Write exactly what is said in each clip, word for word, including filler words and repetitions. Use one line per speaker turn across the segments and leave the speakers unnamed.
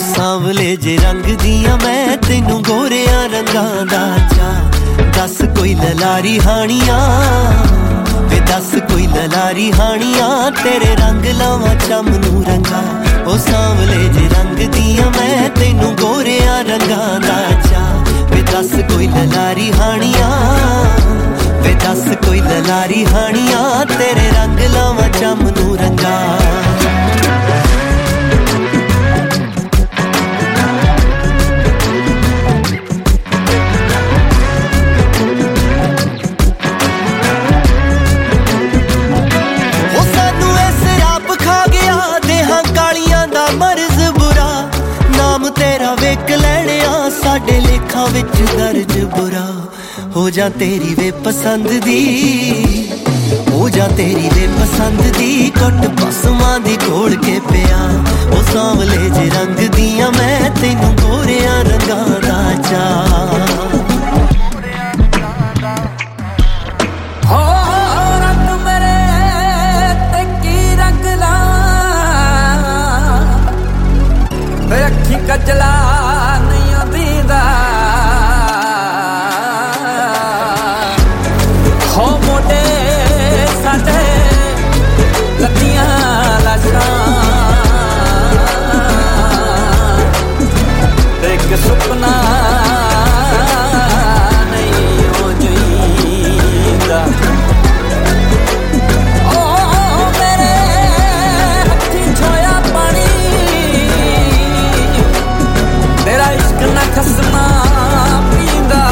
सांवले जे रंग दिया मैं तेनू गोरिया रंगां दा चा दस कोई ललारी हानियां वे दस कोई ललारी हानियां तेरे रंग लावां चमनू रंगा ओ सांवले जे रंग दिया मैं तेनू गोरिया रंगां दा चा वे दस कोई ललारी हानियां वे दस कोई ललारी हानियां तेरे रंग लावां चमनू रंगा साडे लेखा विच दर्ज बुरा हो जा तेरी वे पसंद दी हो जा तेरी वे पसंद दी कुट पसमां दी घोल के पिया ओ सांवले जे रंग दिया मैं तेनू गोरिया रंगां दा चा
हो रंग मेरे ते की रंग ला ते अखी कजला हो मोटे साडे लत्तियां लाशां एक सुपना नहीं हो जाईदा ओ मेरे हत्थी छोया पानी तेरा इश्क ना खसमा पींदा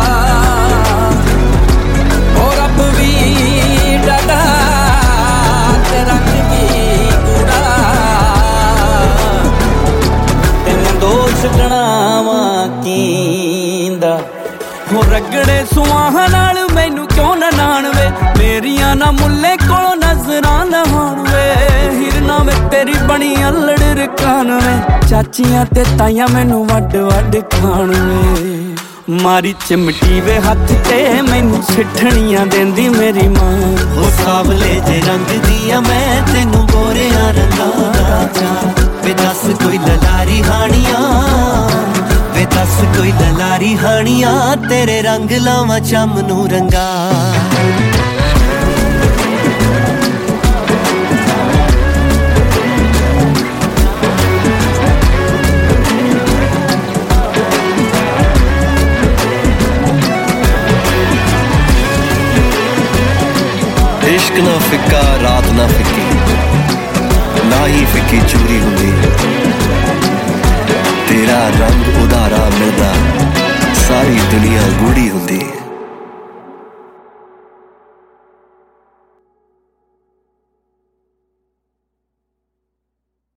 हो रगड़े सुआहां नाल मैनू क्यों ना नाण वे मेरियां ना मुल्ले कोलों नजरां लहाण वे हिरना वे तेरी बनी अल्लड़ रकान वे चाचियां ते ताइयां मैनू वड वड खाण वे मारी चिमटी वे हथ ते मैनू सिठणियां देंदी मेरी मां
ओ सांवले जे रंग दिया मैं तेनू गोरिया रंगां दा चा वे दस कोई ललारी हानियां वे दस कोई ललारी हानियां तेरे रंग लावां चमनू रंगा
इश्क ना फिक्का रात ना फिक्की ना ही फिक्की चूरी हुंदी